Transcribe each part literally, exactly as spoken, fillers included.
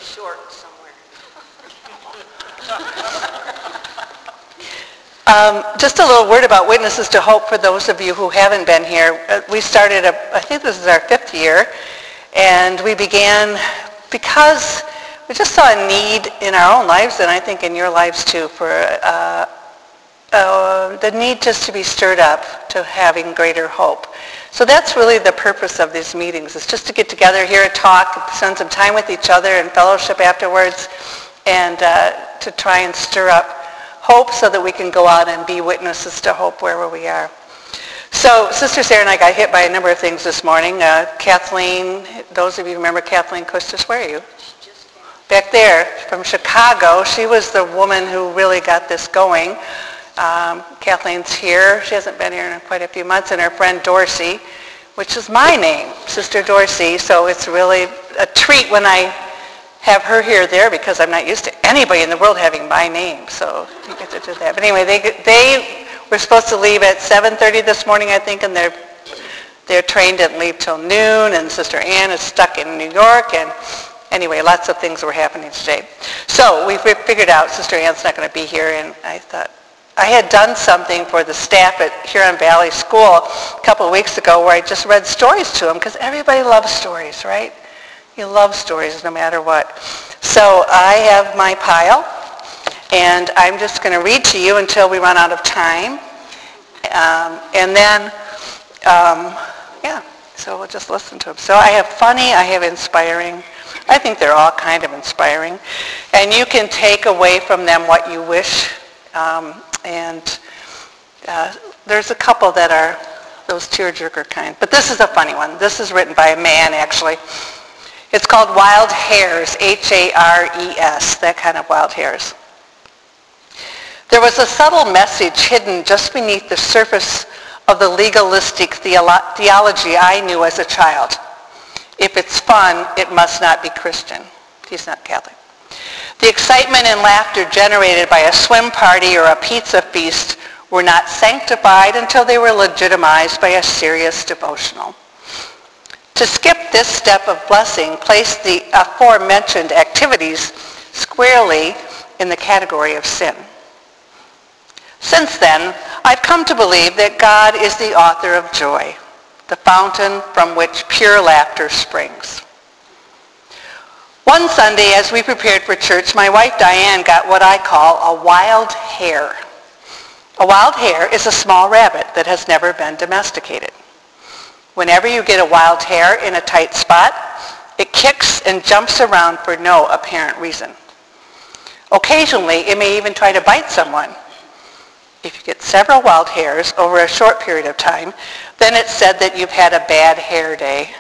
short somewhere. Um, just a little word about Witnesses to Hope for those of you who haven't been here. Uh, we started, a, I think this is our fifth year, and we began because we just saw a need in our own lives, and I think in your lives too, for uh, uh, the need just to be stirred up to having greater hope. So that's really the purpose of these meetings, is just to get together, hear a talk, spend some time with each other and fellowship afterwards, and uh, to try and stir up hope so that we can go out and be witnesses to hope wherever we are. So Sister Sarah and I got hit by a number of things this morning. Uh, Kathleen, those of you who remember Kathleen Kustis, where are you? Back there from Chicago. She was the woman who really got this going. Um, Kathleen's here. She hasn't been here in quite a few months. And her friend Dorsey, which is my name, Sister Dorsey. So it's really a treat when I have her here there, because I'm not used to anybody in the world having my name, so you get to do that. But anyway, they they were supposed to leave at seven thirty this morning, I think, and their their train didn't leave till noon, and Sister Ann is stuck in New York, and anyway, lots of things were happening today. So we figured out Sister Ann's not going to be here, and I thought, I had done something for the staff at Huron Valley School a couple of weeks ago where I just read stories to them, because everybody loves stories, right? You love stories no matter what. So I have my pile, and I'm just going to read to you until we run out of time. Um, and then, um, yeah, so we'll just listen to them. So I have funny, I have inspiring. I think they're all kind of inspiring. And you can take away from them what you wish. Um, and uh, there's a couple that are those tearjerker kind. But this is a funny one. This is written by a man, actually. It's called Wild Hares, H A R E S, that kind of wild hares. There was a subtle message hidden just beneath the surface of the legalistic theolo- theology I knew as a child. If it's fun, it must not be Christian. He's not Catholic. The excitement and laughter generated by a swim party or a pizza feast were not sanctified until they were legitimized by a serious devotional. To skip this step of blessing placed the aforementioned activities squarely in the category of sin. Since then, I've come to believe that God is the author of joy, the fountain from which pure laughter springs. One Sunday, as we prepared for church, my wife Diane got what I call a wild hare. A wild hare is a small rabbit that has never been domesticated. Whenever you get a wild hare in a tight spot, it kicks and jumps around for no apparent reason. Occasionally, it may even try to bite someone. If you get several wild hares over a short period of time, then it's said that you've had a bad hair day.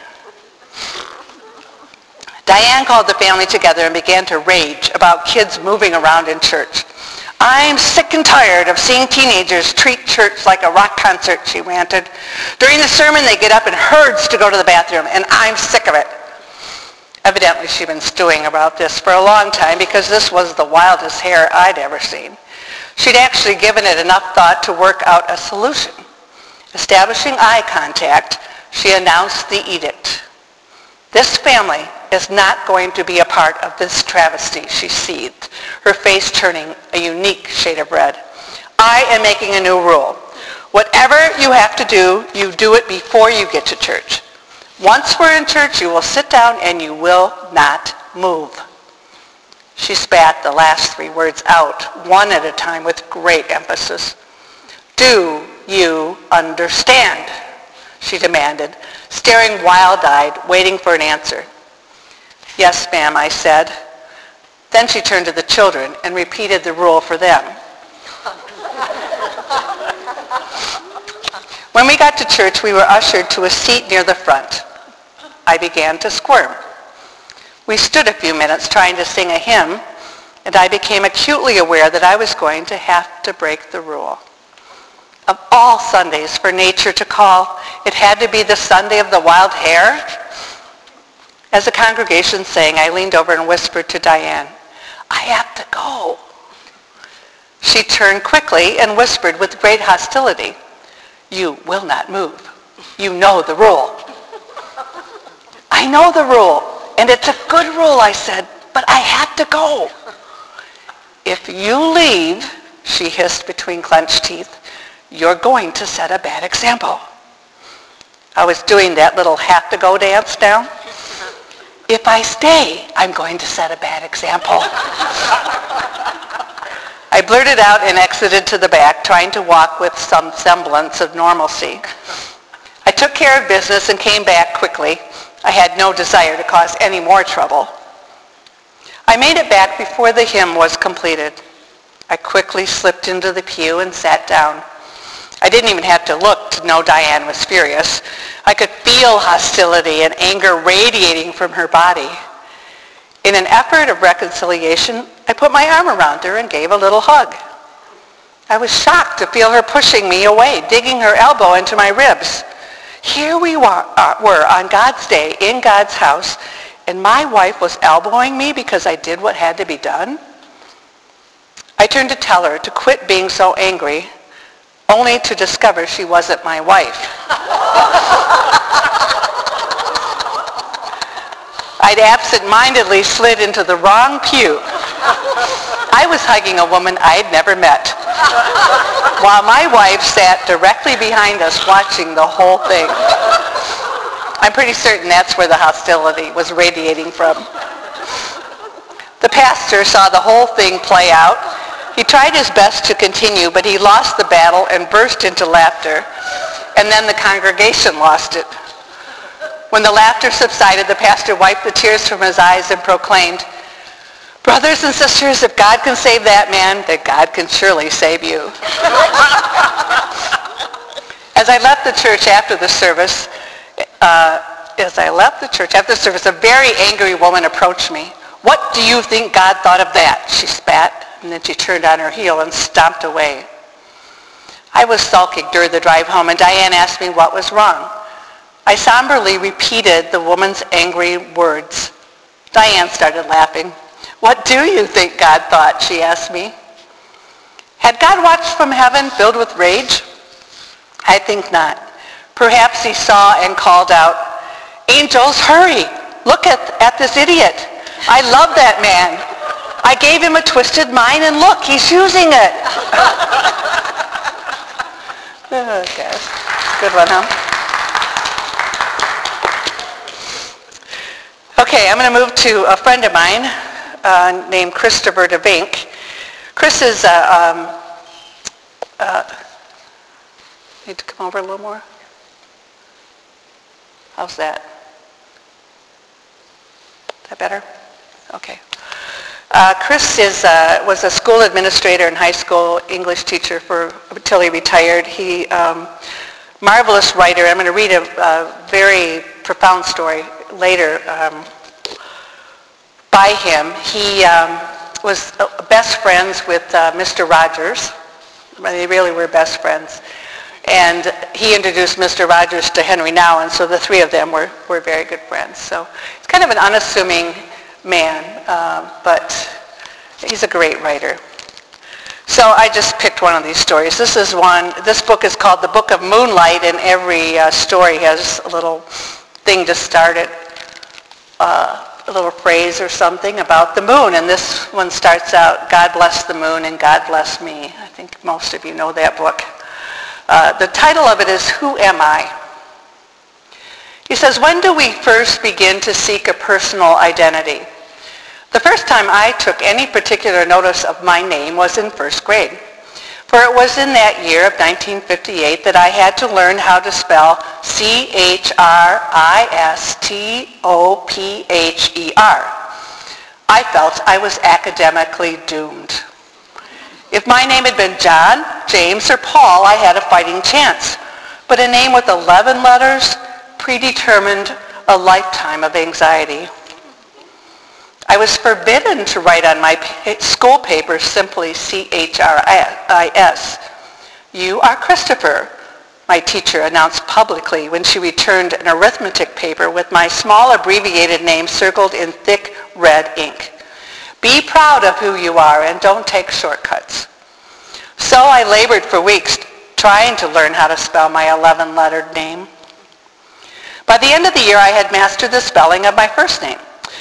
Diane called the family together and began to rage about kids moving around in church. I'm sick and tired of seeing teenagers treat church like a rock concert, she ranted. During the sermon, they get up in herds to go to the bathroom, and I'm sick of it. Evidently, she'd been stewing about this for a long time, because this was the wildest hare I'd ever seen. She'd actually given it enough thought to work out a solution. Establishing eye contact, she announced the edict. This family is not going to be a part of this travesty, she seethed, her face turning a unique shade of red. I am making a new rule. Whatever you have to do, you do it before you get to church. Once we're in church, you will sit down and you will not move. She spat the last three words out, one at a time, with great emphasis. Do you understand? She demanded, staring wild-eyed, waiting for an answer. Yes, ma'am, I said. Then she turned to the children and repeated the rule for them. When we got to church, we were ushered to a seat near the front. I began to squirm. We stood a few minutes trying to sing a hymn, and I became acutely aware that I was going to have to break the rule. Of all Sundays for nature to call, it had to be the Sunday of the wild hare. As the congregation sang, I leaned over and whispered to Diane, I have to go. She turned quickly and whispered with great hostility, you will not move. You know the rule. I know the rule, and it's a good rule, I said. but I had to go. If you leave, she hissed between clenched teeth, you're going to set a bad example. I was doing that little have to go dance now. If I stay, I'm going to set a bad example. I blurted out and exited to the back, trying to walk with some semblance of normalcy. I took care of business and came back quickly. I had no desire to cause any more trouble. I made it back before the hymn was completed. I quickly slipped into the pew and sat down. I didn't even have to look to know Diane was furious. I could feel hostility and anger radiating from her body. In an effort of reconciliation, I put my arm around her and gave a little hug. I was shocked to feel her pushing me away, digging her elbow into my ribs. Here we were, uh, were on God's day in God's house, and my wife was elbowing me because I did what had to be done. I turned to tell her to quit being so angry, only to discover she wasn't my wife. I'd absent-mindedly slid into the wrong pew. I was hugging a woman I'd never met, while my wife sat directly behind us watching the whole thing. I'm pretty certain that's where the hostility was radiating from. The pastor saw the whole thing play out. He tried his best to continue, but he lost the battle and burst into laughter, and then the congregation lost it. When the laughter subsided, the pastor wiped the tears from his eyes and proclaimed, brothers and sisters, if God can save that man, then God can surely save you. As I left the church after the service, uh, as I left the church after the service, a very angry woman approached me. What do you think God thought of that? She spat, and then she turned on her heel and stomped away. I was sulking during the drive home, and Diane asked me what was wrong. I somberly repeated the woman's angry words. Diane started laughing. What do you think God thought? She asked me. Had God watched from heaven filled with rage? I think not. Perhaps he saw and called out, angels, hurry! Look at, at this idiot. I love that man. I gave him a twisted mind, and look, he's using it. Oh, gosh. Good one, huh? Okay, I'm going to move to a friend of mine uh, named Christopher DeVink. Chris is, uh, um, uh, need to come over a little more? How's that? Is that better? Okay. Uh, Chris is, uh, was a school administrator and high school English teacher for until he retired. He, um, marvelous writer. I'm going to read a, a very profound story later um, by him. He um, was best friends with uh, Mister Rogers. They really were best friends. And he introduced Mister Rogers to Henry Nouwen, so the three of them were, were very good friends. So he's kind of an unassuming man, uh, but he's a great writer. So I just picked one of these stories. This is one, this book is called The Book of Moonlight, and every uh, story has a little thing to start it, uh, a little phrase or something about the moon. And this one starts out, God bless the moon and God bless me. I think most of you know that book. Uh, the title of it is, Who Am I? He says, when do we first begin to seek a personal identity? The first time I took any particular notice of my name was in first grade. For it was in that year of nineteen fifty-eight that I had to learn how to spell C H R I S T O P H E R. I felt I was academically doomed. If my name had been John, James, or Paul, I had a fighting chance. But a name with eleven letters predetermined a lifetime of anxiety. I was forbidden to write on my pa- school paper simply C H R I S. You are Christopher, my teacher announced publicly when she returned an arithmetic paper with my small abbreviated name circled in thick red ink. Be proud of who you are and don't take shortcuts. So I labored for weeks trying to learn how to spell my eleven-lettered name. By the end of the year, I had mastered the spelling of my first name.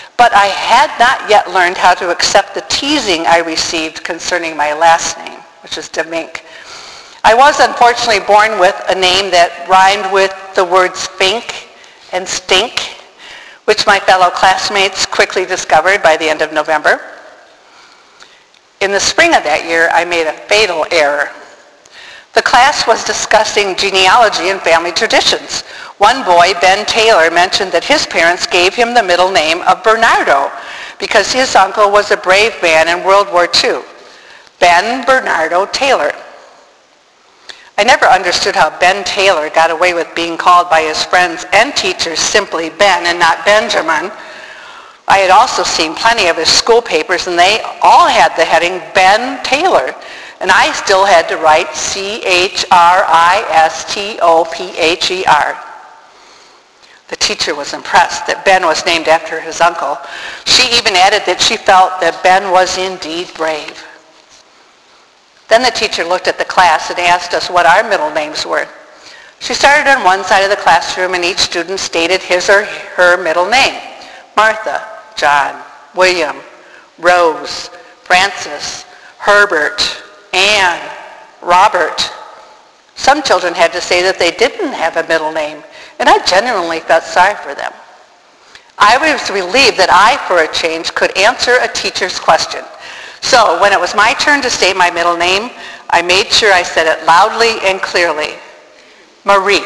but I had not yet learned how to accept the teasing I received concerning my last name, which is DeMink. I was unfortunately born with a name that rhymed with the words fink and stink, which my fellow classmates quickly discovered by the end of November. In the spring of that year, I made a fatal error. The class was discussing genealogy and family traditions. One boy, Ben Taylor, mentioned that his parents gave him the middle name of Bernardo because his uncle was a brave man in World War Two. Ben Bernardo Taylor. I never understood how Ben Taylor got away with being called by his friends and teachers simply Ben and not Benjamin. I had also seen plenty of his school papers, and they all had the heading Ben Taylor. And I still had to write C H R I S T O P H E R. The teacher was impressed that Ben was named after his uncle. She even added that she felt that Ben was indeed brave. Then the teacher looked at the class and asked us what our middle names were. She started on one side of the classroom, and each student stated his or her middle name. Martha, John, William, Rose, Francis, Herbert, Anne, Robert. Some children had to say that they didn't have a middle name, and I genuinely felt sorry for them. I was relieved that I, for a change, could answer a teacher's question. So when it was my turn to state my middle name, I made sure I said it loudly and clearly. Marie.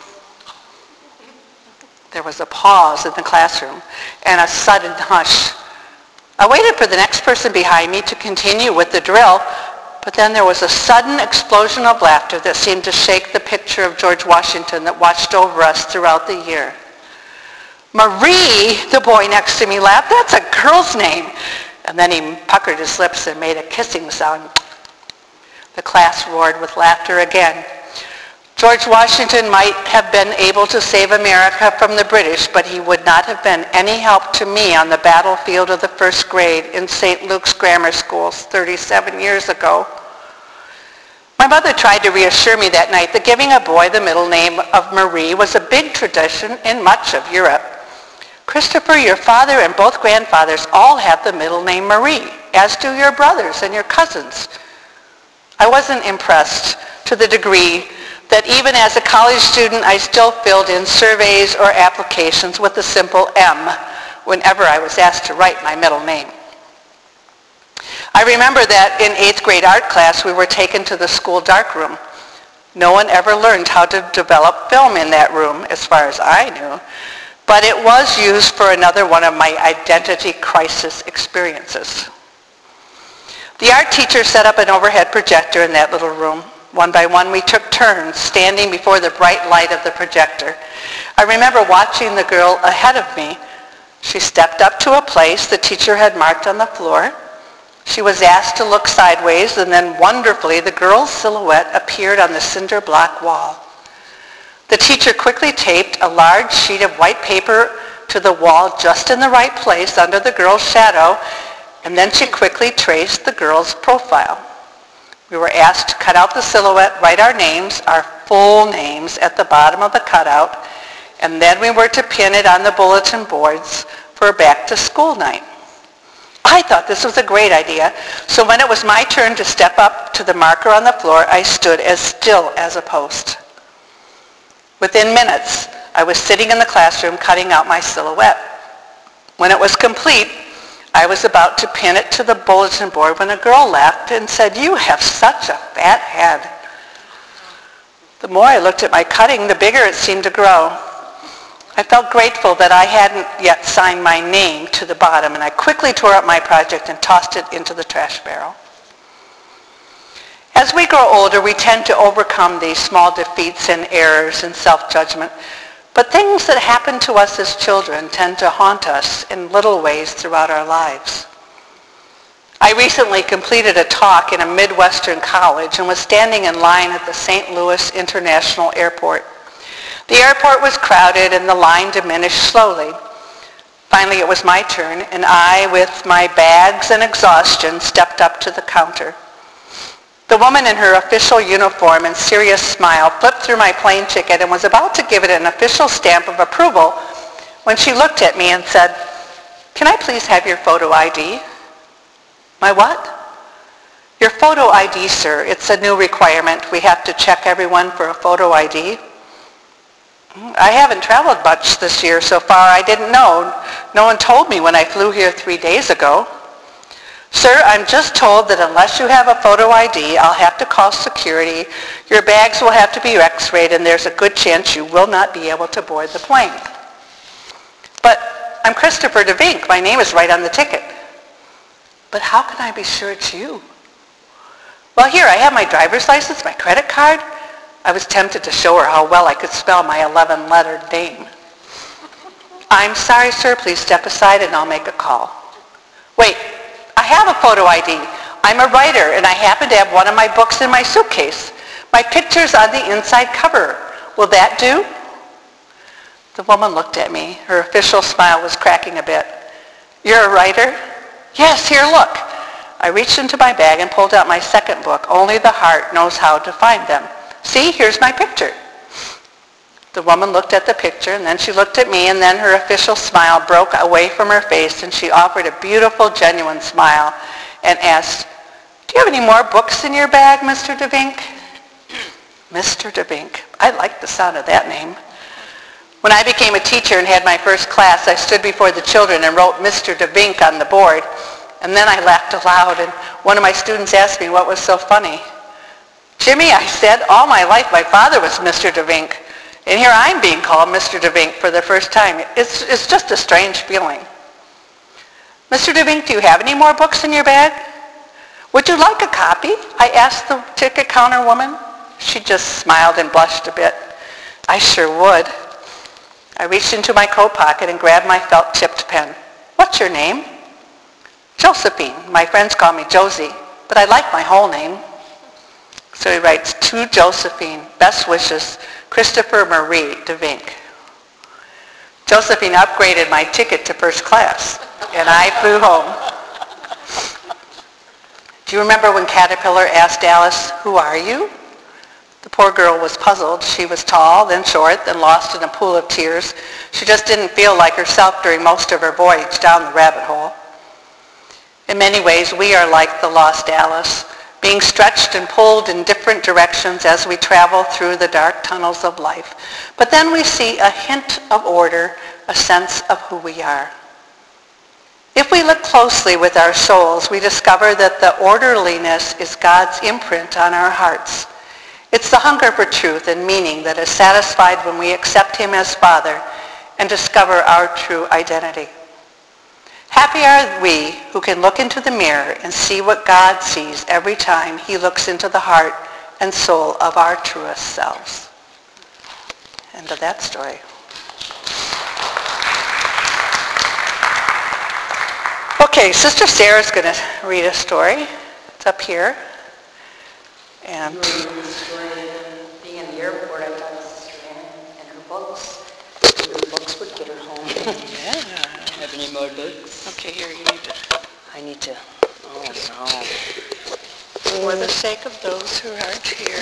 There was a pause in the classroom and a sudden hush. I waited for the next person behind me to continue with the drill, but then there was a sudden explosion of laughter that seemed to shake the picture of George Washington that watched over us throughout the year. Marie, the boy next to me laughed, that's a girl's name. And then he puckered his lips and made a kissing sound. The class roared with laughter again. George Washington might have been able to save America from the British, but he would not have been any help to me on the battlefield of the first grade in Saint Luke's Grammar Schools thirty-seven years ago. My mother tried to reassure me that night that giving a boy the middle name of Marie was a big tradition in much of Europe. Christopher, your father and both grandfathers all have the middle name Marie, as do your brothers and your cousins. I wasn't impressed to the degree that even as a college student, I still filled in surveys or applications with the simple M whenever I was asked to write my middle name. I remember that in eighth grade art class, we were taken to the school darkroom. No one ever learned how to develop film in that room, as far as I knew, but it was used for another one of my identity crisis experiences. The art teacher set up an overhead projector in that little room. One by one, we took turns standing before the bright light of the projector. I remember watching the girl ahead of me. She stepped up to a place the teacher had marked on the floor. She was asked to look sideways, and then wonderfully, the girl's silhouette appeared on the cinder block wall. The teacher quickly taped a large sheet of white paper to the wall just in the right place under the girl's shadow, and then she quickly traced the girl's profile. We were asked to cut out the silhouette, write our names, our full names at the bottom of the cutout, and then we were to pin it on the bulletin boards for back to school night. I thought this was a great idea, so when it was my turn to step up to the marker on the floor, I stood as still as a post. Within minutes, I was sitting in the classroom cutting out my silhouette. When it was complete, I was about to pin it to the bulletin board when a girl laughed and said, "You have such a fat head." The more I looked at my cutting, the bigger it seemed to grow. I felt grateful that I hadn't yet signed my name to the bottom, and I quickly tore up my project and tossed it into the trash barrel. As we grow older, we tend to overcome these small defeats and errors and self-judgment. But things that happen to us as children tend to haunt us in little ways throughout our lives. I recently completed a talk in a Midwestern college and was standing in line at the Saint Louis International Airport. The airport was crowded and the line diminished slowly. Finally, it was my turn, and I, with my bags and exhaustion, stepped up to the counter. The woman in her official uniform and serious smile flipped through my plane ticket and was about to give it an official stamp of approval when she looked at me and said, Can I please have your photo I D? My what? Your photo I D, sir. It's a new requirement. We have to check everyone for a photo I D. I haven't traveled much this year so far. I didn't know. No one told me when I flew here three days ago. Sir, I'm just told that unless you have a photo I D, I'll have to call security. Your bags will have to be x-rayed, and there's a good chance you will not be able to board the plane. But I'm Christopher DeVink. My name is right on the ticket. But how can I be sure it's you? Well, here, I have my driver's license, my credit card. I was tempted to show her how well I could spell my eleven-lettered name. I'm sorry, sir. Please step aside and I'll make a call. Wait, I have a photo I D. I'm a writer, and I happen to have one of my books in my suitcase. My picture's on the inside cover. Will that do? The woman looked at me. Her official smile was cracking a bit. You're a writer? Yes, here, look. I reached into my bag and pulled out my second book, Only the Heart Knows How to Find Them. See, here's my picture. The woman looked at the picture, and then she looked at me, and then her official smile broke away from her face, and she offered a beautiful, genuine smile and asked, do you have any more books in your bag, Mister DeVink? Mister DeVink. I like the sound of that name. When I became a teacher and had my first class, I stood before the children and wrote Mister DeVink on the board, and then I laughed aloud, and one of my students asked me what was so funny. Jimmy, I said, all my life my father was Mister DeVink, and here I'm being called Mister DeVink for the first time. It's, it's just a strange feeling. Mister DeVink, do you have any more books in your bag? Would you like a copy? I asked the ticket counter woman. She just smiled and blushed a bit. I sure would. I reached into my coat pocket and grabbed my felt-tipped pen. What's your name? Josephine. My friends call me Josie, but I like my whole name. So he writes, to Josephine, best wishes, Christopher Marie DeVink. Josephine upgraded my ticket to first class, and I flew home. Do you remember when Caterpillar asked Alice, who are you? The poor girl was puzzled. She was tall, then short, then lost in a pool of tears. She just didn't feel like herself during most of her voyage down the rabbit hole. In many ways, we are like the lost Alice, being stretched and pulled in different directions as we travel through the dark tunnels of life. But then we see a hint of order, a sense of who we are. If we look closely with our souls, we discover that the orderliness is God's imprint on our hearts. It's the hunger for truth and meaning that is satisfied when we accept him as Father and discover our true identity. Happy are we who can look into the mirror and see what God sees every time he looks into the heart and soul of our truest selves. End of that story. Okay, Sister Sarah's going to read a story. It's up here. And you were reading the story of being in the airport. I thought Sister Ann and her books. Her books would get her home. yeah. Have any more books? Okay, here, you need to. I need to. Oh, no. For the sake of those who aren't here.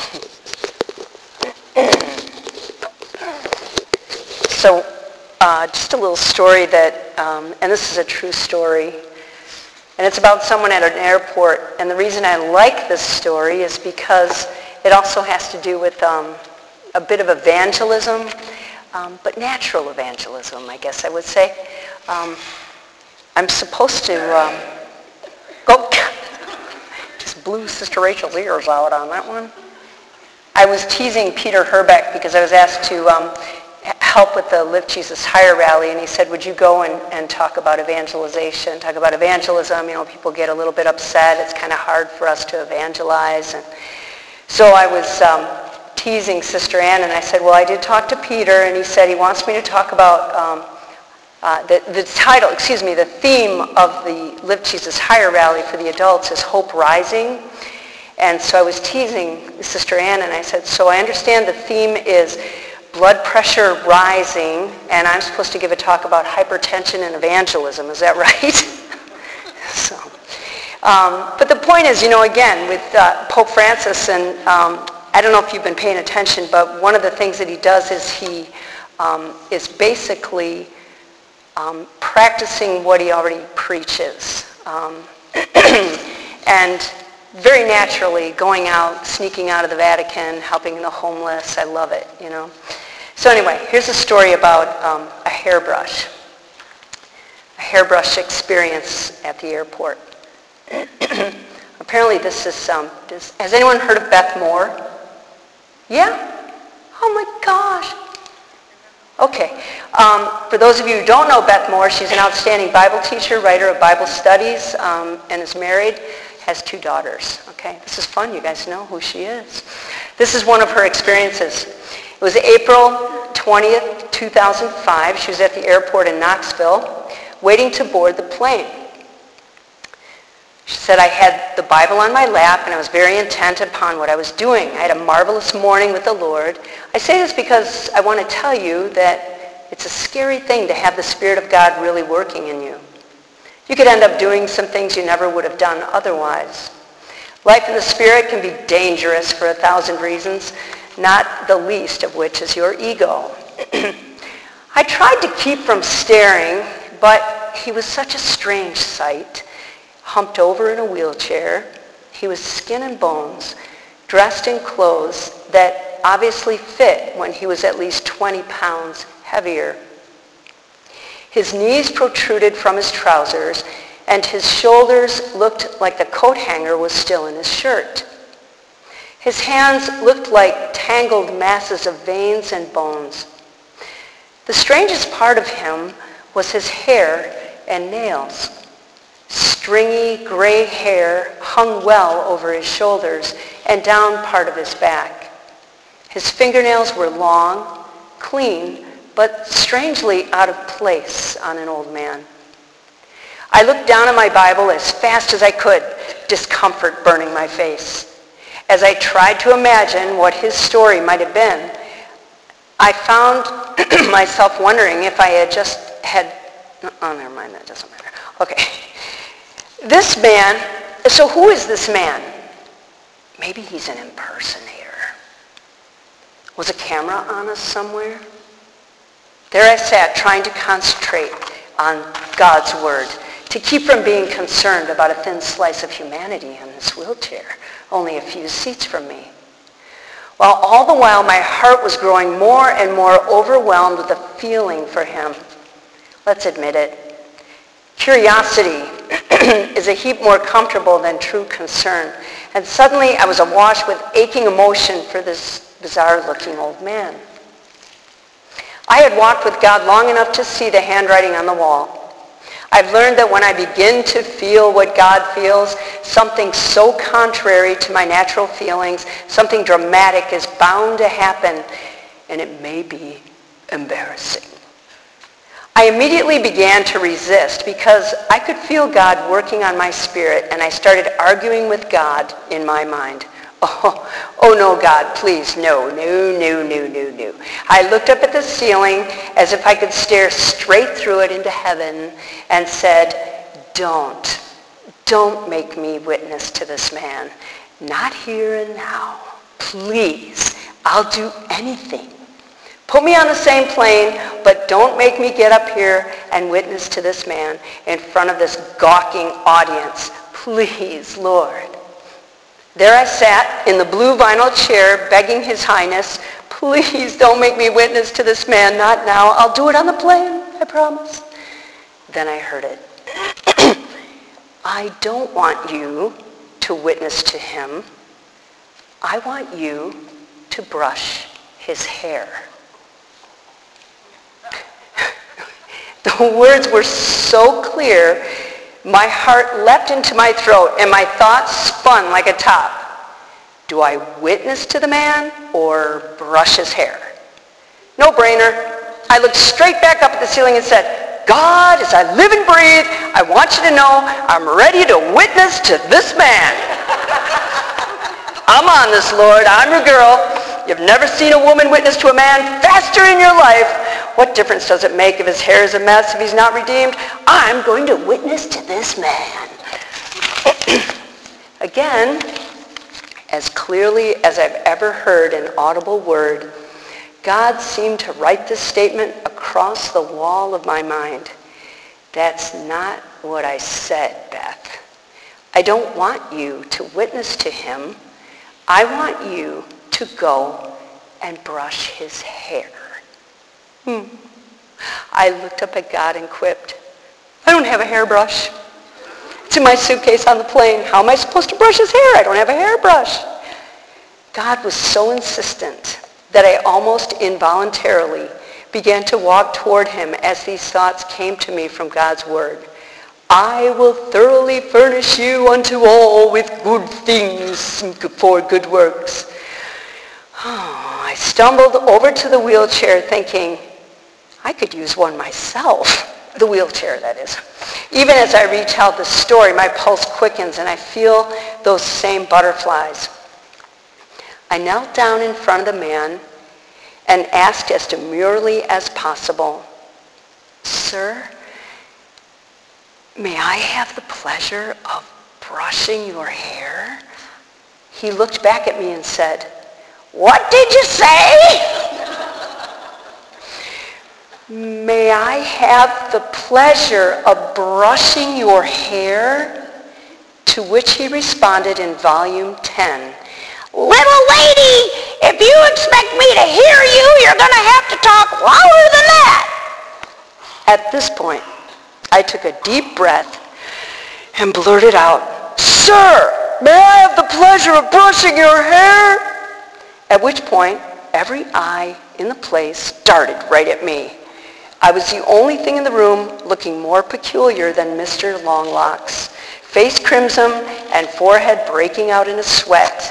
So, uh, just a little story that, um, and this is a true story, and it's about someone at an airport. And the reason I like this story is because it also has to do with um, a bit of evangelism, um, but natural evangelism, I guess I would say. Um, I'm supposed to um, go. Just blew Sister Rachel's ears out on that one. I was teasing Peter Herbeck because I was asked to um, help with the Lift Jesus Higher rally, and he said, would you go and, and talk about evangelization, talk about evangelism? You know, people get a little bit upset. It's kind of hard for us to evangelize. And so I was um, teasing Sister Ann, and I said, well, I did talk to Peter, and he said he wants me to talk about um, uh, the, the title, excuse me, the theme of the Lift Jesus Higher rally for the adults is Hope Rising. And so I was teasing Sister Ann, and I said, so I understand the theme is blood pressure rising, and I'm supposed to give a talk about hypertension and evangelism. Is that right? so, um, but the point is, you know, again, with uh, Pope Francis, and um, I don't know if you've been paying attention, but one of the things that he does is he um, is basically um, practicing what he already preaches. Um, and very naturally going out, sneaking out of the Vatican, helping the homeless. I love it, you know. So anyway, here's a story about um, a hairbrush. A hairbrush experience at the airport. Apparently this is, um, this, has anyone heard of Beth Moore? Yeah? Oh my gosh. Okay. Um, for those of you who don't know Beth Moore, she's an outstanding Bible teacher, writer of Bible studies, um, and is married, has two daughters. Okay, this is fun. You guys know who she is. This is one of her experiences. It was April twentieth, two thousand five. She was at the airport in Knoxville, waiting to board the plane. She said, I had the Bible on my lap and I was very intent upon what I was doing. I had a marvelous morning with the Lord. I say this because I want to tell you that it's a scary thing to have the Spirit of God really working in you. You could end up doing some things you never would have done otherwise. Life in the Spirit can be dangerous for a thousand reasons, not the least of which is your ego. I tried to keep from staring, but he was such a strange sight. Humped over in a wheelchair. He was skin and bones, dressed in clothes that obviously fit when he was at least twenty pounds heavier. His knees protruded from his trousers, and his shoulders looked like the coat hanger was still in his shirt. His hands looked like tangled masses of veins and bones. The strangest part of him was his hair and nails. Stringy gray hair hung well over his shoulders and down part of his back. His fingernails were long, clean, but strangely out of place on an old man. I looked down at my Bible as fast as I could, discomfort burning my face. As I tried to imagine what his story might have been, I found myself wondering if I had just had, oh, never mind, that doesn't matter. Okay. This man, so who is this man? Maybe he's an impersonator. Was a camera on us somewhere? There I sat trying to concentrate on God's word, to keep from being concerned about a thin slice of humanity in this wheelchair, only a few seats from me. While all the while my heart was growing more and more overwhelmed with a feeling for him. Let's admit it. Curiosity is a heap more comfortable than true concern. And suddenly I was awash with aching emotion for this bizarre-looking old man. I had walked with God long enough to see the handwriting on the wall. I've learned that when I begin to feel what God feels, something so contrary to my natural feelings, something dramatic is bound to happen, and it may be embarrassing. I immediately began to resist because I could feel God working on my spirit, and I started arguing with God in my mind. Oh, oh no, God, please, no, no, no, no, no, no. I looked up at the ceiling as if I could stare straight through it into heaven and said, don't, don't make me witness to this man. Not here and now. Please, I'll do anything. Put me on the same plane, but don't make me get up here and witness to this man in front of this gawking audience. Please, Lord. There I sat in the blue vinyl chair begging His Highness, please don't make me witness to this man, not now. I'll do it on the plane, I promise. Then I heard it. I don't want you to witness to him. I want you to brush his hair. The words were so clear, my heart leapt into my throat and my thoughts spun like a top. Do I witness to the man or brush his hair? No brainer. I looked straight back up at the ceiling and said, God, as I live and breathe, I want you to know I'm ready to witness to this man. I'm on this, Lord. I'm your girl. You've never seen a woman witness to a man faster in your life. What difference does it make if his hair is a mess, if he's not redeemed? I'm going to witness to this man. Again, as clearly as I've ever heard an audible word, God seemed to write this statement across the wall of my mind. That's not what I said, Beth. I don't want you to witness to him. I want you to go and brush his hair. Hmm. I looked up at God and quipped, I don't have a hairbrush. It's in my suitcase on the plane. How am I supposed to brush his hair? I don't have a hairbrush. God was so insistent that I almost involuntarily began to walk toward him as these thoughts came to me from God's word. I will thoroughly furnish you unto all with good things for good works. Oh, I stumbled over to the wheelchair thinking, I could use one myself. The wheelchair, that is. Even as I retell the story, my pulse quickens and I feel those same butterflies. I knelt down in front of the man and asked as demurely as possible, Sir, may I have the pleasure of brushing your hair? He looked back at me and said, What did you say? May I have the pleasure of brushing your hair? To which he responded in volume ten, Little lady, if you expect me to hear you, you're going to have to talk louder than that. At this point, I took a deep breath and blurted out, Sir, may I have the pleasure of brushing your hair? At which point, every eye in the place darted right at me. I was the only thing in the room looking more peculiar than Mister Longlocks, face crimson and forehead breaking out in a sweat.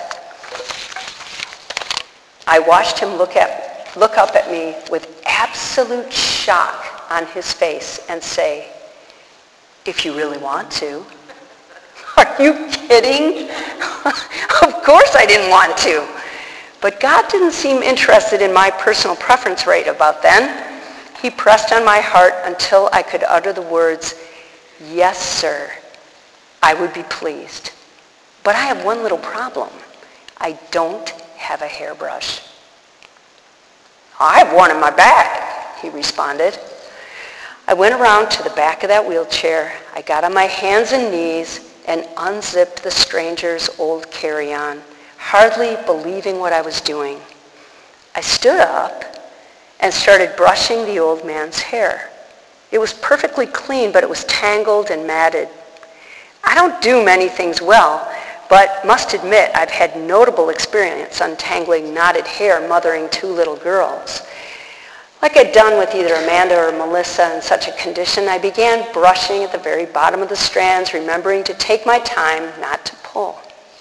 I watched him look at, look up at me with absolute shock on his face and say, If you really want to. Are you kidding? Of course I didn't want to. But God didn't seem interested in my personal preference right about then. He pressed on my heart until I could utter the words, Yes, sir, I would be pleased. But I have one little problem. I don't have a hairbrush. I have one in my bag, he responded. I went around to the back of that wheelchair. I got on my hands and knees and unzipped the stranger's old carry-on, hardly believing what I was doing. I stood up and started brushing the old man's hair. It was perfectly clean, but it was tangled and matted. I don't do many things well, but must admit I've had notable experience untangling knotted hair mothering two little girls. Like I'd done with either Amanda or Melissa in such a condition, I began brushing at the very bottom of the strands, remembering to take my time not to pull.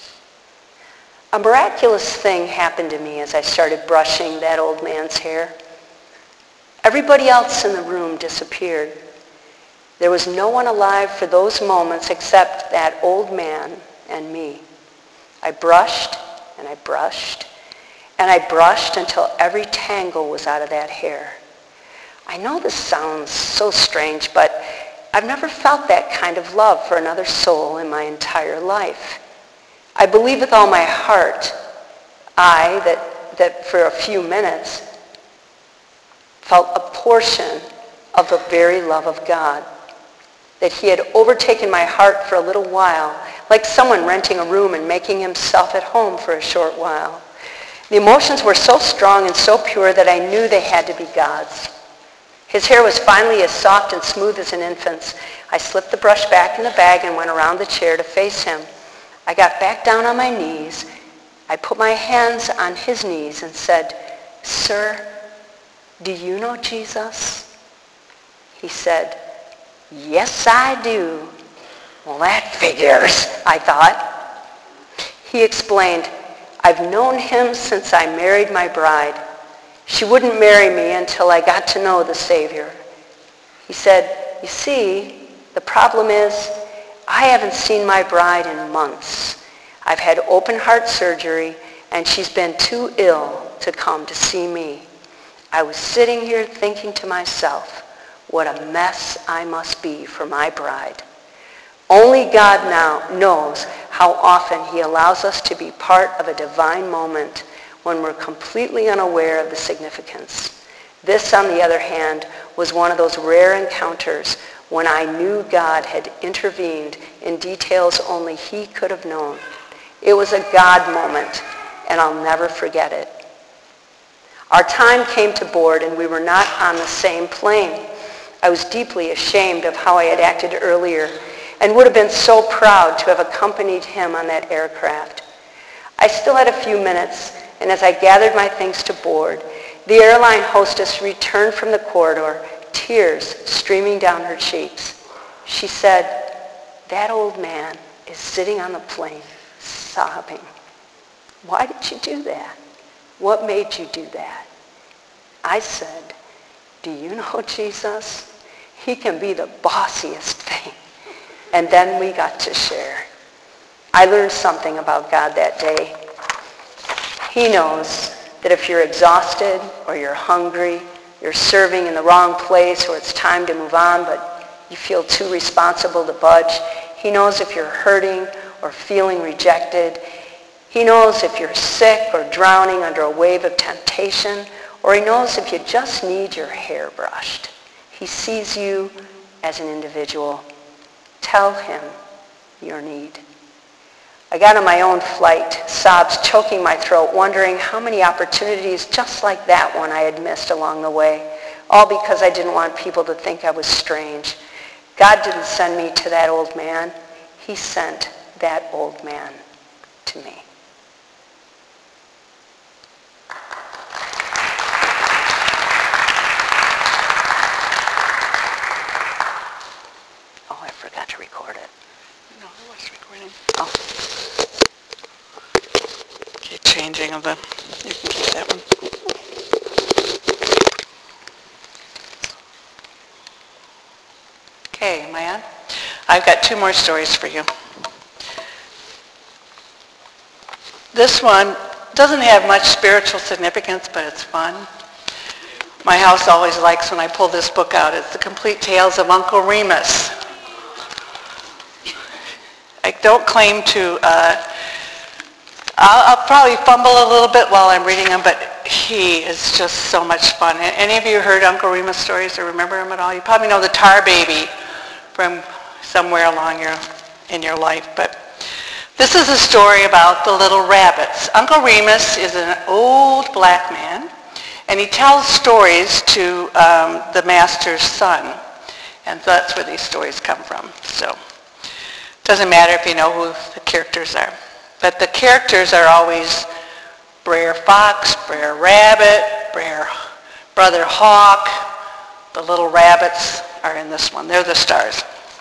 A miraculous thing happened to me as I started brushing that old man's hair. Everybody else in the room disappeared. There was no one alive for those moments except that old man and me. I brushed and I brushed and I brushed until every tangle was out of that hair. I know this sounds so strange, but I've never felt that kind of love for another soul in my entire life. I believe with all my heart, I, that, that for a few minutes, felt a portion of the very love of God, that he had overtaken my heart for a little while, like someone renting a room and making himself at home for a short while. The emotions were so strong and so pure that I knew they had to be God's. His hair was finally as soft and smooth as an infant's. I slipped the brush back in the bag and went around the chair to face him. I got back down on my knees. I put my hands on his knees and said, Sir, do you know Jesus? He said, Yes, I do. Well, that figures, I thought. He explained, I've known him since I married my bride. She wouldn't marry me until I got to know the Savior. He said, you see, the problem is I haven't seen my bride in months. I've had open heart surgery and she's been too ill to come to see me. I was sitting here thinking to myself, what a mess I must be for my bride. Only God now knows how often he allows us to be part of a divine moment when we're completely unaware of the significance. This, on the other hand, was one of those rare encounters when I knew God had intervened in details only he could have known. It was a God moment, and I'll never forget it. Our time came to board, and we were not on the same plane. I was deeply ashamed of how I had acted earlier and would have been so proud to have accompanied him on that aircraft. I still had a few minutes, and as I gathered my things to board, the airline hostess returned from the corridor, tears streaming down her cheeks. She said, "That old man is sitting on the plane, sobbing. Why did you do that? What made you do that?" I said, "Do you know Jesus? He can be the bossiest thing." And then we got to share. I learned something about God that day. He knows that if you're exhausted or you're hungry, you're serving in the wrong place, or it's time to move on, but you feel too responsible to budge. He knows if you're hurting or feeling rejected. He knows if you're sick or drowning under a wave of temptation, or he knows if you just need your hair brushed. He sees you as an individual. Tell him your need. I got on my own flight, sobs choking my throat, wondering how many opportunities just like that one I had missed along the way, all because I didn't want people to think I was strange. God didn't send me to that old man. He sent that old man to me. Oh, I forgot to record it. No, I was recording. Oh. Okay, changing of the, you can keep that one. Okay, am I on? I've got two more stories for you. This one doesn't have much spiritual significance, but it's fun. My house always likes when I pull this book out. It's The Complete Tales of Uncle Remus. I don't claim to, uh, I'll, I'll probably fumble a little bit while I'm reading them, but he is just so much fun. Any of you heard Uncle Remus stories or remember him at all? You probably know the Tar Baby from somewhere along your, in your life, but this is a story about the little rabbits. Uncle Remus is an old black man, and he tells stories to um, the master's son, and that's where these stories come from. So doesn't matter if you know who the characters are. But the characters are always Brer Fox, Brer Rabbit, Brer Brother Hawk. The little rabbits are in this one. They're the stars.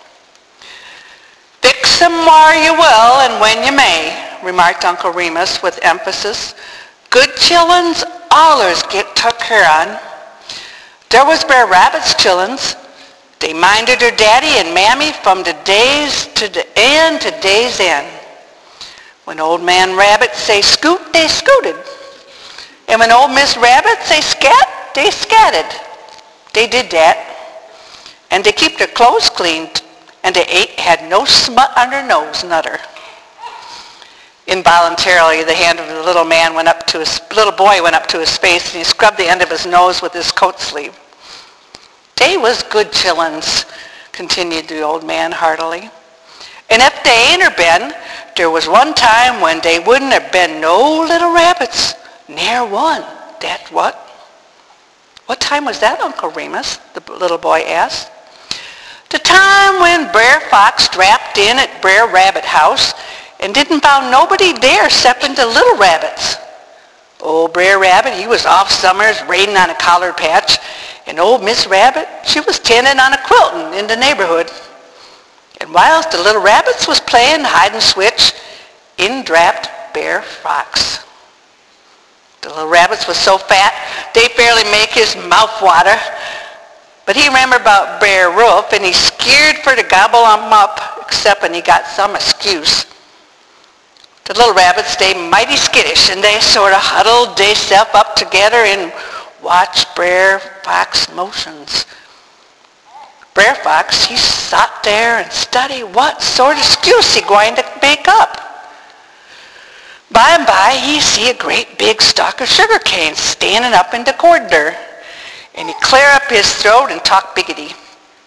"Fix 'em whar you will and when you may," remarked Uncle Remus with emphasis. "Good chillun's allers get took care on. There was Brer Rabbit's chillun's. They minded her daddy and mammy from the days to the end to day's end. When old man Rabbit say scoot, they scooted. And when old Miss Rabbit say scat, they scatted. They did that. And they keep their clothes clean, and they ain't had no smut on their nose, nutter." Involuntarily, the hand of the little man went up to his little boy went up to his face, and he scrubbed the end of his nose with his coat sleeve. "They was good chillun's," continued the old man heartily. "And if they ain't er been, there was one time when they wouldn't have been no little rabbits, ne'er one, that what." "What time was that, Uncle Remus?" the little boy asked. "The time when Brer Fox drapped in at Brer Rabbit house and didn't found nobody there excepting the little rabbits. Old Brer Rabbit, he was off summers raiding on a collard patch, and old Miss Rabbit, she was tending on a quilting in the neighborhood. And whilst the little rabbits was playing hide and switch, in drapped Brer Fox. The little rabbits was so fat, they fairly make his mouth water. But he remembered about Brer Wolf, and he scared for to gobble 'em up, except when he got some excuse. The little rabbits, they mighty skittish, and they sort of huddled theyself up together and watched Brer Fox motions. Brer Fox, he sat there and studied what sort of excuse he going to make up. By and by, he see a great big stalk of sugar cane standing up in the corridor, and he clear up his throat and talk biggity.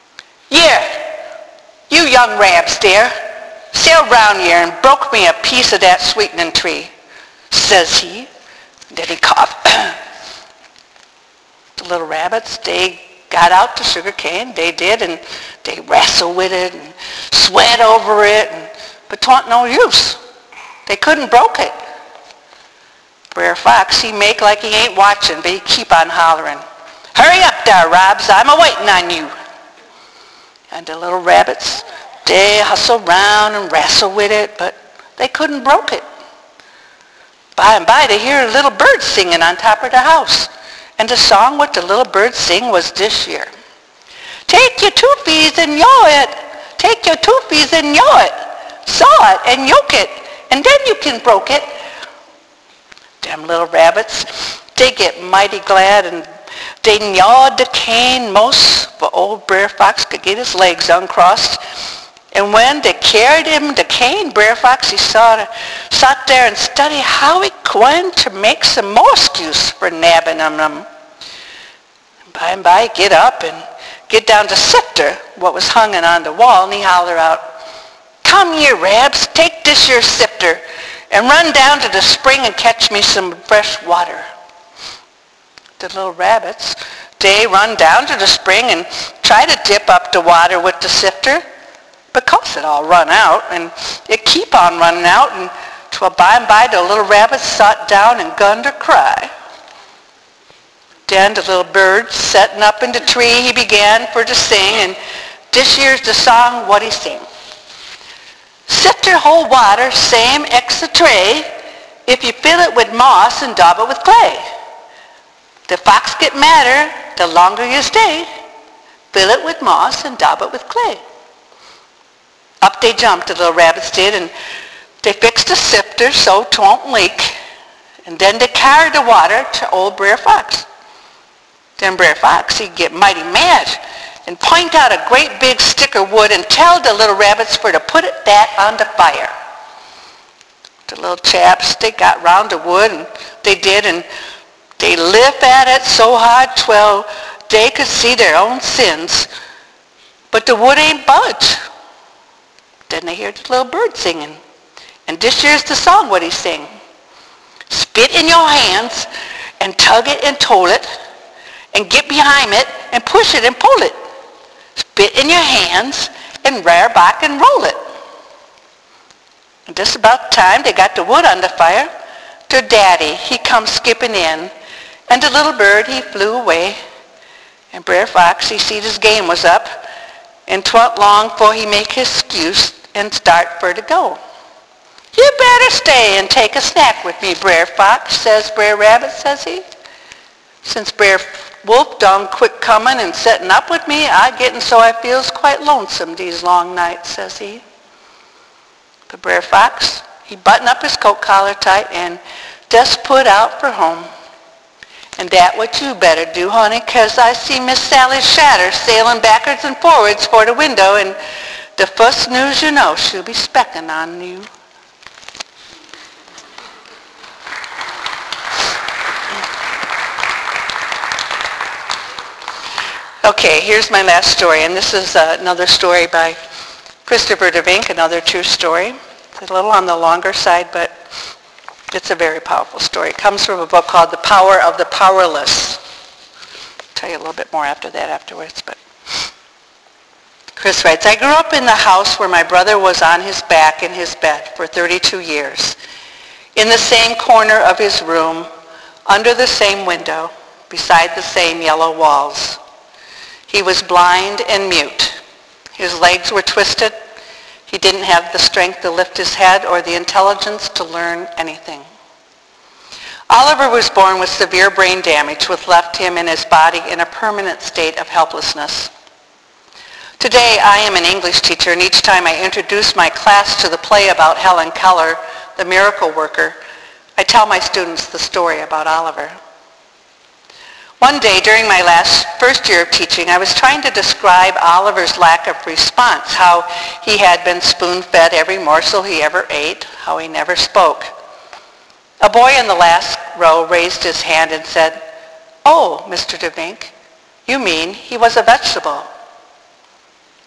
"Yeah, you young rabs there, sailed round here and broke me a piece of that sweetening tree," says he. Then he coughed. The little rabbits, they got out the sugar cane, they did, and they wrestled with it and sweat over it, and, but 'twa'n't no use. They couldn't broke it. Brer Fox, he make like he ain't watching, but he keep on hollering, "Hurry up there, Robs, I'm a-waiting on you." And the little rabbits, they hustle round and wrestle with it, but they couldn't broke it. By and by, they hear a little bird singing on top of the house. And the song what the little bird sing was this year. "Take your toofies and yaw it. Take your toofies and yaw it. Saw it and yoke it. And then you can broke it." Them little rabbits, they get mighty glad and they gnawed the cane most, but old Brer Fox could get his legs uncrossed. And when they carried him the cane, Brer Fox, he sat, sat there and studied how he going to make some more excuse for nabbing them. By and by, he get up and get down to Sifter, what was hanging on the wall, and he holler out, "Come here, Rabs, take this your sifter and run down to the spring and catch me some fresh water." The little rabbits, they run down to the spring and try to dip up the water with the sifter, but course it all run out, and it keep on running out, and till by and by the little rabbit sat down and gun to cry. Then the little bird, setting up in the tree, he began for to sing, and this year's the song what he sing. "Sifter hold water, same extra tray, if you fill it with moss and daub it with clay. The fox get madder the longer you stay, fill it with moss and daub it with clay." Up they jumped, the little rabbits did, and they fixed the sifter so 'twon't leak, and then they carried the water to old Brer Fox. Then Brer Fox, he'd get mighty mad and point out a great big stick of wood and tell the little rabbits for to put it that on the fire. The little chaps, they got round the wood, and they did, and they lift at it so hard twell they could see their own sins, but the wood ain't budge. Then they hear the little bird singing, and this year's the song what he sing. "Spit in your hands and tug it and toll it, and get behind it and push it and pull it. Spit in your hands and rear back and roll it." And just about time they got the wood on the fire, their daddy, he come skipping in, and the little bird, he flew away, and Brer Fox, he seed his game was up, and 'twa'n't long 'fore he make his excuse and start for to go. "You better stay and take a snack with me, Brer Fox," says Brer Rabbit, says he. "Since Brer Wolf done quit coming and setting up with me, I getting so I feels quite lonesome these long nights," says he. But Brer Fox, he buttoned up his coat collar tight and just put out for home. "And that what you better do, honey, 'cause I see Miss Sally Shatter sailing backwards and forwards for the window, and the first news you know, she'll be specking on you." Okay, here's my last story, and this is uh, another story by Christopher DeVink, another true story. It's a little on the longer side, but it's a very powerful story. It comes from a book called The Power of the Powerless. I'll tell you a little bit more after that afterwards, but Chris writes, "I grew up in the house where my brother was on his back in his bed for thirty-two years, in the same corner of his room, under the same window, beside the same yellow walls. He was blind and mute. His legs were twisted. He didn't have the strength to lift his head or the intelligence to learn anything. Oliver was born with severe brain damage, which left him and his body in a permanent state of helplessness. Today, I am an English teacher, and each time I introduce my class to the play about Helen Keller, the miracle worker, I tell my students the story about Oliver. One day during my last first year of teaching, I was trying to describe Oliver's lack of response, how he had been spoon-fed every morsel he ever ate, how he never spoke. A boy in the last row raised his hand and said, "Oh, Mister DeVink, you mean he was a vegetable."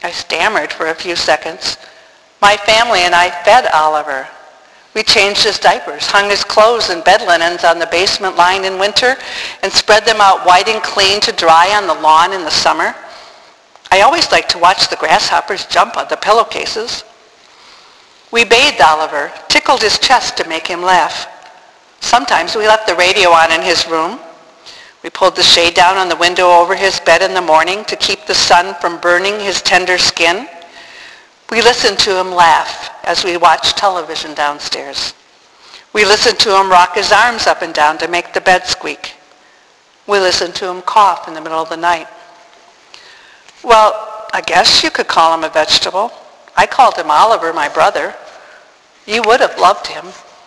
I stammered for a few seconds. My family and I fed Oliver. We changed his diapers, hung his clothes and bed linens on the basement line in winter, and spread them out white and clean to dry on the lawn in the summer. I always liked to watch the grasshoppers jump on the pillowcases. We bathed Oliver, tickled his chest to make him laugh. Sometimes we left the radio on in his room. We pulled the shade down on the window over his bed in the morning to keep the sun from burning his tender skin. We listened to him laugh as we watched television downstairs. We listened to him rock his arms up and down to make the bed squeak. We listened to him cough in the middle of the night. Well, I guess you could call him a vegetable. I called him Oliver, my brother. You would have loved him.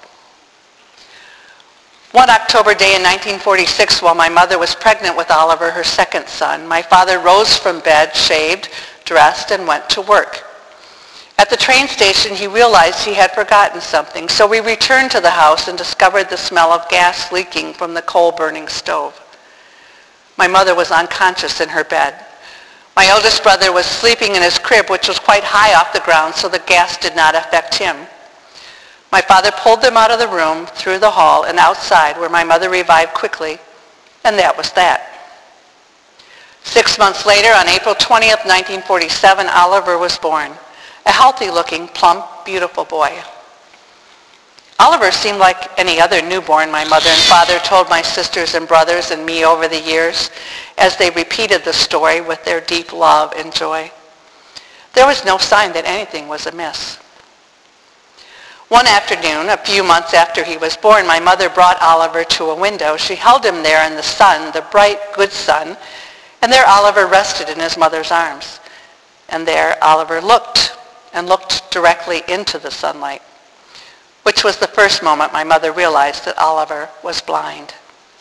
One October day in nineteen forty-six, while my mother was pregnant with Oliver, her second son, my father rose from bed, shaved, dressed, and went to work. At the train station, he realized he had forgotten something, so we returned to the house and discovered the smell of gas leaking from the coal-burning stove. My mother was unconscious in her bed. My oldest brother was sleeping in his crib, which was quite high off the ground, so the gas did not affect him. My father pulled them out of the room, through the hall, and outside, where my mother revived quickly, and that was that. Six months later, on April twentieth, nineteen forty-seven, Oliver was born, a healthy-looking, plump, beautiful boy. Oliver seemed like any other newborn, my mother and father told my sisters and brothers and me over the years, as they repeated the story with their deep love and joy. There was no sign that anything was amiss. One afternoon, a few months after he was born, my mother brought Oliver to a window. She held him there in the sun, the bright, good sun, and there Oliver rested in his mother's arms. And there Oliver looked, and looked directly into the sunlight, which was the first moment my mother realized that Oliver was blind.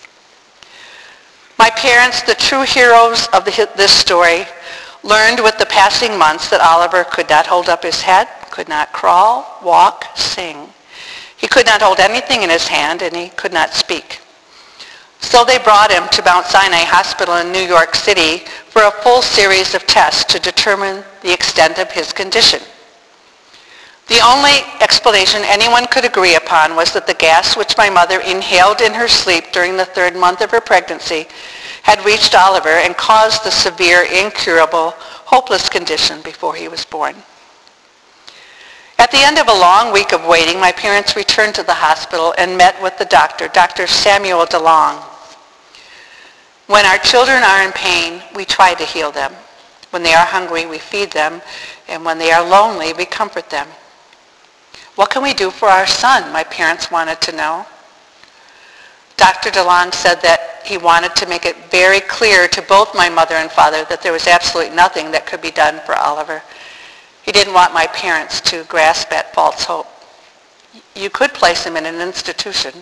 My parents, the true heroes of the, this story, learned with the passing months that Oliver could not hold up his head, could not crawl, walk, sing. He could not hold anything in his hand, and he could not speak. So they brought him to Mount Sinai Hospital in New York City for a full series of tests to determine the extent of his condition. The only explanation anyone could agree upon was that the gas which my mother inhaled in her sleep during the third month of her pregnancy had reached Oliver and caused the severe, incurable, hopeless condition before he was born. At the end of a long week of waiting, my parents returned to the hospital and met with the doctor, Doctor Samuel DeLong. When our children are in pain, we try to heal them. When they are hungry, we feed them. And when they are lonely, we comfort them. What can we do for our son? My parents wanted to know. Doctor DeLong said that he wanted to make it very clear to both my mother and father that there was absolutely nothing that could be done for Oliver. He didn't want my parents to grasp at false hope. You could place him in an institution.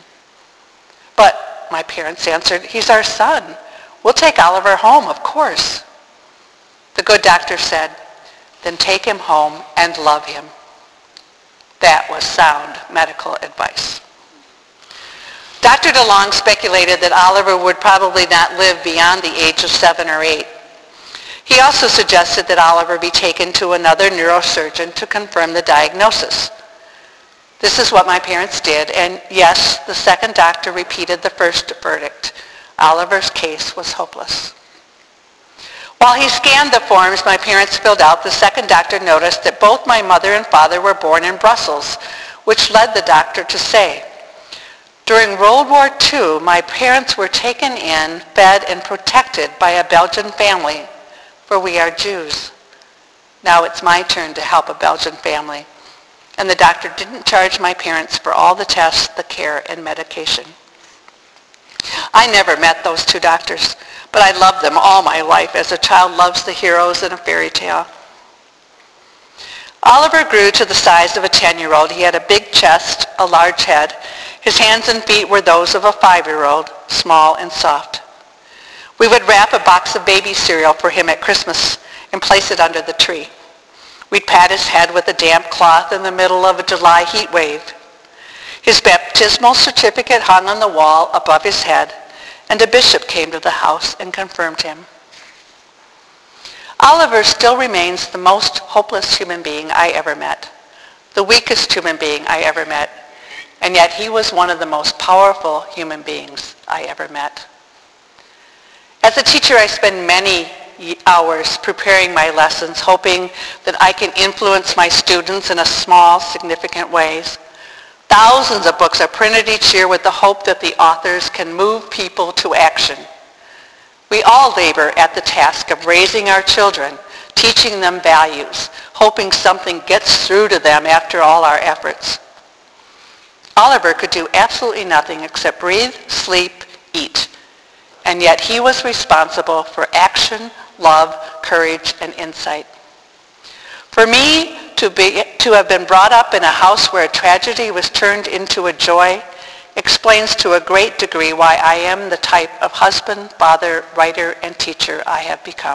But my parents answered, he's our son. We'll take Oliver home, of course. The good doctor said, then take him home and love him. That was sound medical advice. Doctor DeLong speculated that Oliver would probably not live beyond the age of seven or eight. He also suggested that Oliver be taken to another neurosurgeon to confirm the diagnosis. This is what my parents did, and yes, the second doctor repeated the first verdict. Oliver's case was hopeless. While he scanned the forms my parents filled out, the second doctor noticed that both my mother and father were born in Brussels, which led the doctor to say, during World War Two, my parents were taken in, fed, and protected by a Belgian family, for we are Jews. Now it's my turn to help a Belgian family. And the doctor didn't charge my parents for all the tests, the care, and medication. I never met those two doctors, but I loved them all my life as a child loves the heroes in a fairy tale. Oliver grew to the size of a ten-year-old. He had a big chest, a large head. His hands and feet were those of a five-year-old, small and soft. We would wrap a box of baby cereal for him at Christmas and place it under the tree. We'd pat his head with a damp cloth in the middle of a July heat wave. His baptismal certificate hung on the wall above his head, and a bishop came to the house and confirmed him. Oliver still remains the most hopeless human being I ever met, the weakest human being I ever met, and yet he was one of the most powerful human beings I ever met. As a teacher, I spend many hours preparing my lessons, hoping that I can influence my students in a small, significant ways. Thousands of books are printed each year with the hope that the authors can move people to action. We all labor at the task of raising our children, teaching them values, hoping something gets through to them after all our efforts. Oliver could do absolutely nothing except breathe, sleep, eat. And yet he was responsible for action, love, courage, and insight. For me to, be, to have been brought up in a house where a tragedy was turned into a joy explains to a great degree why I am the type of husband, father, writer, and teacher I have become.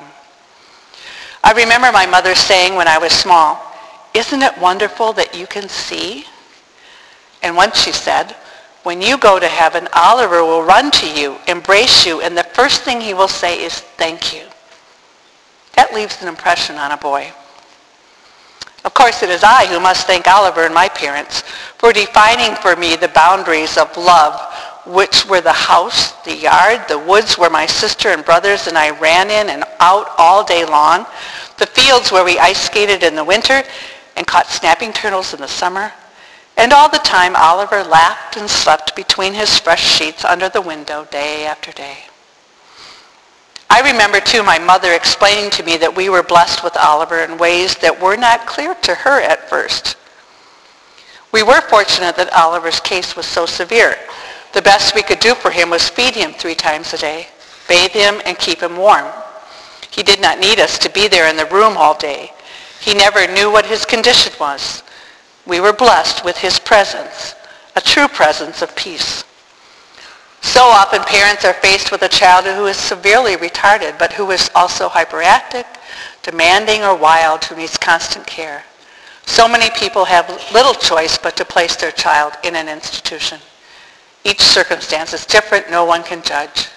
I remember my mother saying when I was small, "Isn't it wonderful that you can see?" And once she said, "When you go to heaven, Oliver will run to you, embrace you, and the first thing he will say is thank you." That leaves an impression on a boy. Of course, it is I who must thank Oliver and my parents for defining for me the boundaries of love, which were the house, the yard, the woods where my sister and brothers and I ran in and out all day long, the fields where we ice skated in the winter and caught snapping turtles in the summer, and all the time Oliver laughed and slept between his fresh sheets under the window day after day. I remember, too, my mother explaining to me that we were blessed with Oliver in ways that were not clear to her at first. We were fortunate that Oliver's case was so severe. The best we could do for him was feed him three times a day, bathe him, and keep him warm. He did not need us to be there in the room all day. He never knew what his condition was. We were blessed with his presence, a true presence of peace. So often parents are faced with a child who is severely retarded, but who is also hyperactive, demanding, or wild, who needs constant care. So many people have little choice but to place their child in an institution. Each circumstance is different. No one can judge.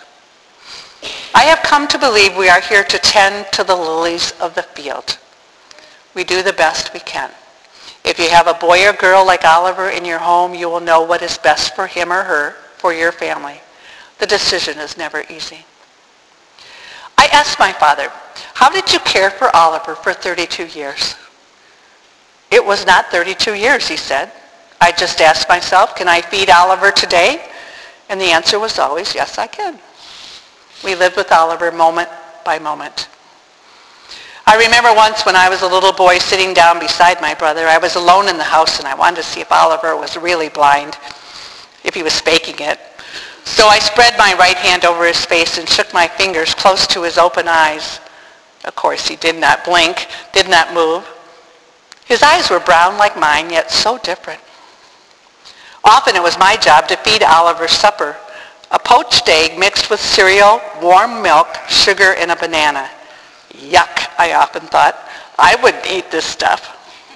I have come to believe we are here to tend to the lilies of the field. We do the best we can. If you have a boy or girl like Oliver in your home, you will know what is best for him or her, for your family. The decision is never easy. I asked my father, "How did you care for Oliver for thirty-two years?" "It was not thirty-two years," he said. "I just asked myself, can I feed Oliver today?" And the answer was always, yes, I can. We lived with Oliver moment by moment. I remember once when I was a little boy sitting down beside my brother. I was alone in the house and I wanted to see if Oliver was really blind, if he was faking it. So I spread my right hand over his face and shook my fingers close to his open eyes. Of course, he did not blink, did not move. His eyes were brown like mine, yet so different. Often it was my job to feed Oliver supper, a poached egg mixed with cereal, warm milk, sugar, and a banana. Yuck, I often thought. I wouldn't eat this stuff.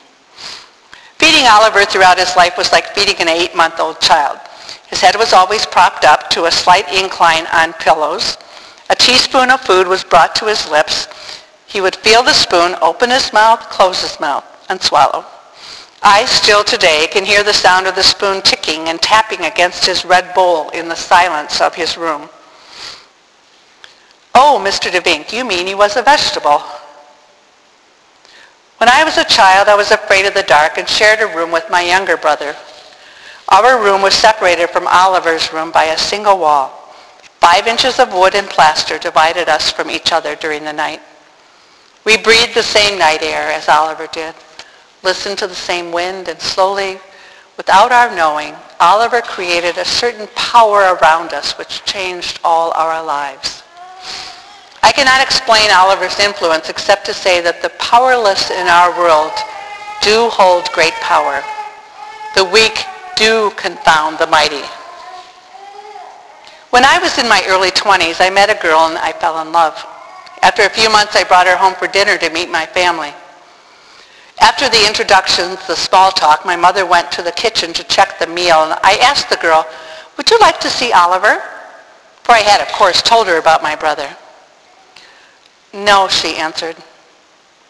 Feeding Oliver throughout his life was like feeding an eight-month-old child. His head was always propped up to a slight incline on pillows. A teaspoon of food was brought to his lips. He would feel the spoon, open his mouth, close his mouth, and swallow. I still today can hear the sound of the spoon ticking and tapping against his red bowl in the silence of his room. "Oh, Mister DeVink, you mean he was a vegetable." When I was a child, I was afraid of the dark and shared a room with my younger brother. Our room was separated from Oliver's room by a single wall. Five inches of wood and plaster divided us from each other during the night. We breathed the same night air as Oliver did, listened to the same wind, and slowly, without our knowing, Oliver created a certain power around us which changed all our lives. I cannot explain Oliver's influence except to say that the powerless in our world do hold great power. The weak do confound the mighty. When I was in my early twenties, I met a girl and I fell in love. After a few months, I brought her home for dinner to meet my family. After the introductions, the small talk, my mother went to the kitchen to check the meal, and I asked the girl, "Would you like to see Oliver?" For I had, of course, told her about my brother. "No," she answered.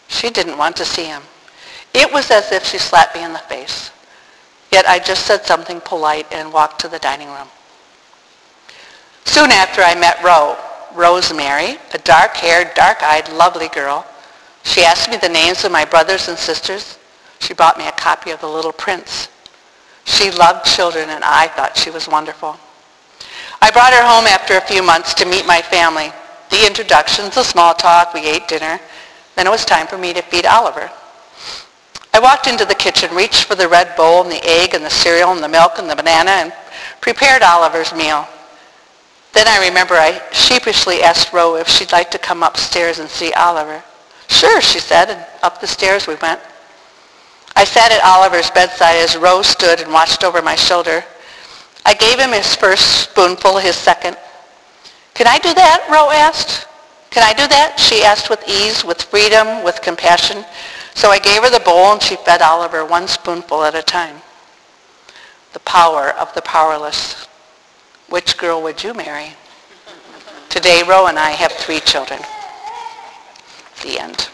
She didn't want to see him. It was as if she slapped me in the face. Yet I just said something polite and walked to the dining room. Soon after I met Ro, Rosemary, a dark-haired, dark-eyed, lovely girl. She asked me the names of my brothers and sisters. She bought me a copy of The Little Prince. She loved children, and I thought she was wonderful. I brought her home after a few months to meet my family. The introductions, the small talk, we ate dinner. Then it was time for me to feed Oliver. I walked into the kitchen, reached for the red bowl and the egg and the cereal and the milk and the banana and prepared Oliver's meal. Then I remember I sheepishly asked Ro if she'd like to come upstairs and see Oliver. Sure, she said, and up the stairs we went. I sat at Oliver's bedside as Ro stood and watched over my shoulder. I gave him his first spoonful, his second. Can I do that? Ro asked. Can I do that? She asked with ease, with freedom, with compassion. So I gave her the bowl and she fed Oliver one spoonful at a time. The power of the powerless. Which girl would you marry? Today, Ro and I have three children. The end.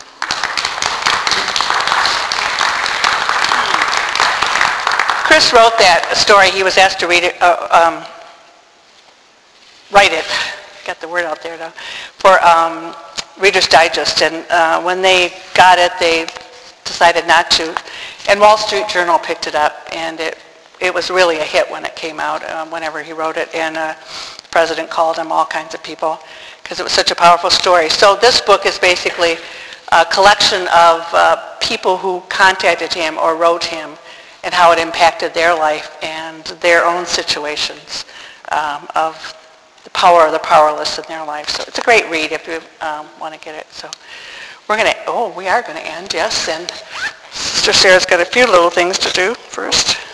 Chris wrote that story. He was asked to read it, uh, um, write it. Got the word out there now. For um, Reader's Digest, and uh, when they got it, they decided not to. And Wall Street Journal picked it up, and it it was really a hit when it came out. Uh, whenever he wrote it, and uh, the president called him, all kinds of people, because it was such a powerful story. So this book is basically a collection of uh, people who contacted him or wrote him, and how it impacted their life and their own situations um, of the power of the powerless in their life. So it's a great read if you um, want to get it. So we're going to, oh, we are going to end, yes. And Sister Sarah's got a few little things to do first.